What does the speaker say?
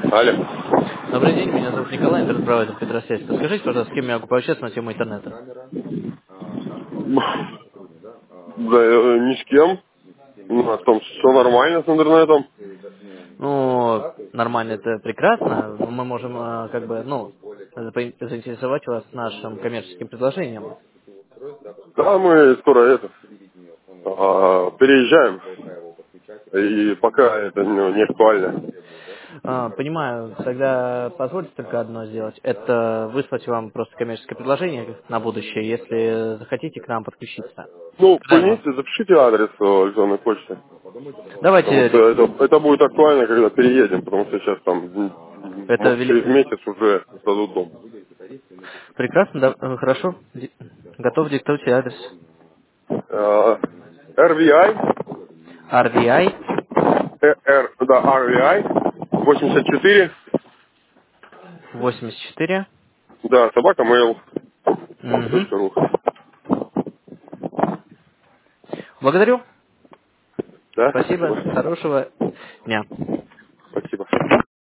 Алло. Добрый день, меня зовут Николай, интернет-провайдер Петросвязь. Скажите, пожалуйста, с кем я могу пообщаться на тему интернета? Да, ни с кем. У нас там все нормально с интернетом. Ну, нормально, это прекрасно. Но мы можем, заинтересовать вас нашим коммерческим предложением. Да, мы скоро переезжаем. И пока это не актуально. Понимаю, тогда позвольте только одно сделать. Это выслать вам просто коммерческое предложение на будущее, если захотите к нам подключиться. Ну, Когда вам? поймите, запишите адрес электронной почты. Потому Давайте, что это будет актуально, когда переедем, потому что сейчас там, это может, через месяц уже сдадут дом. прекрасно, да, хорошо. Готов диктовать адрес. RVI, RDI да, RVI, 84, 84. да, собака mail. Угу. .ру. Благодарю. Да, Спасибо. спасибо. Хорошего дня.